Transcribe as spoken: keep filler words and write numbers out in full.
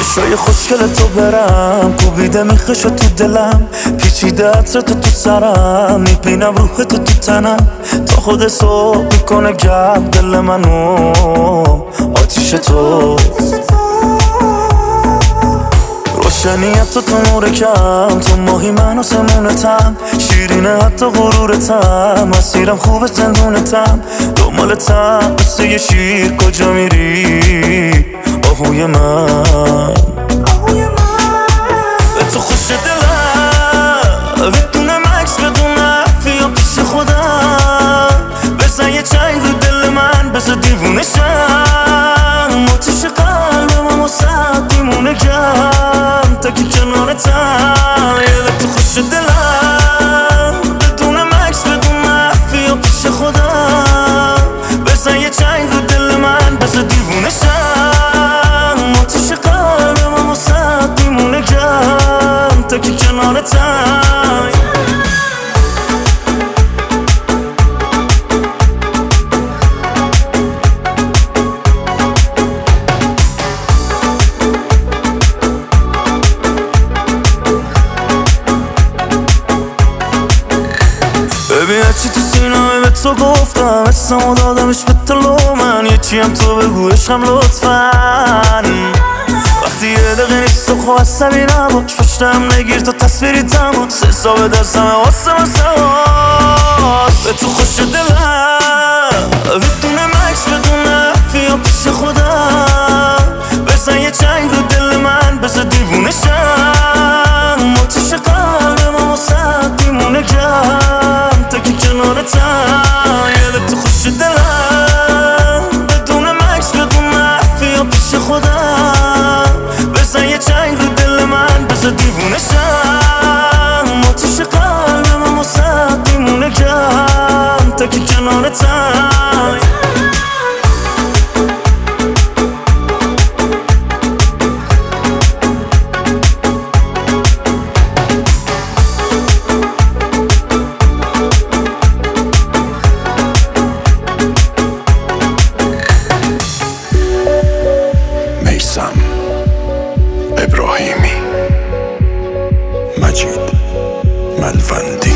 چشای خوشگل تو برم کوبیده میخش تو دلم، پیچیده عطر تو تو سرم، میبینم روح تو تو تنم، تا خود صبح میکنه گرم دل منو آتیش تو. روشنیت تو تو نور کم، تو ماهی من و سمونتم، شیرینه حتی غرورتم، مسیرم خوبه زندونتم، دنبالتم مثل یه شیر کجا میری آهوی من. به تو خوش دلم بدون مکس بدون حرفی پیش خودم، بزن یه چنگ رو دل من بزن دیوونه شم، آتیش قلبم و مصد میمونه گم تا که کنارتم. به تو خوش دلم بدون مکس بدون حرفی پیش خودم، بزن یه چنگ رو دل من بزن دیوونه شم، آتیش قلبم و مصد میمونه گم تا که کنارتم. ببین چی تو سینه‌ای به تو گفتم، اسمو دادمش به تلو من، یه چی هم تو بگو عشقم لطفاً. وقتی یه دقیقه نیست تو خواه عصبی نباش، پشتم نگیر تو تصویری تماس، حساب دستمه واسه من سواس. به تو خوش دلم بدون مکس بدون حرفی یا پیش خودم، بزن یه چنگ رو دل من بزن دیوونه شم، آتیش قلبم و مصد میمونه گم تا که کنارتم. یه تو خوش دلم بدون مکس بدون حرفی یا پیش خودم، بزن یه چنگ رو دل من بزن دیوونه شم، آتیش قلبم و مصد میمونه گم تا که کنارتم. ابراهیمی، مجید ملوندی.